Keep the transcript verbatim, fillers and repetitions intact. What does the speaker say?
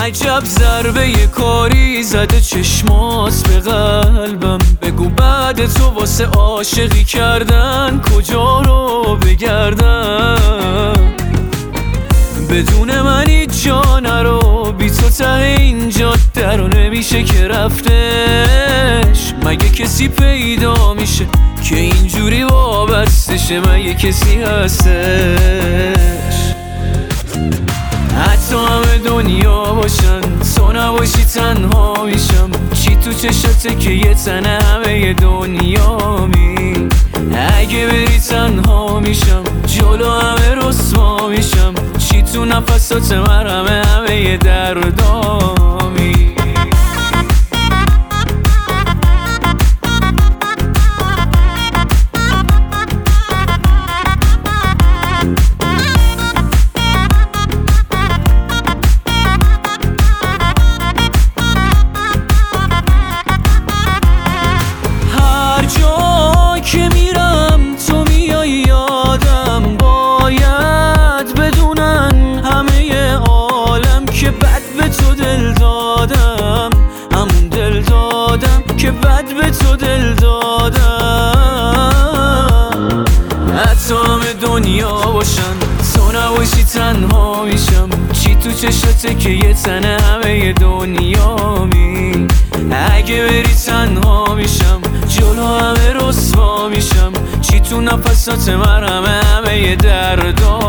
عجب ضربه یه کاری زده چشمات به قلبم. بگو بعد تو واسه عاشقی کردن کجا رو بگردم. بدون من هیچ جا نرو، بی تو ته این جاده رو نمیشه که رفتش. مگه کسی پیدا میشه که اینجوری وابستشه؟ مگه کسی هستش؟ حتی همه دنیا باشن تو نباشی تنها میشم. چی تو چشته که یه تنه همه دنیا می؟ اگه بری تنها میشم، جلو همه رسوا میشم. چی تو نفسات من همه همه دردامی؟ که میرم تو میای یادم، باید بدونن همه عالم که بد به تو دل دادم. همون دل دادم که بد به تو دل دادم. حتی همه دنیا باشن تو نباشی تنها میشم. چی تو چشته که یه تنه همه دنیا می؟ اگه بری تنها میشم، جلو همه رسوا میشم. چی تو نفسات من همه همه دردا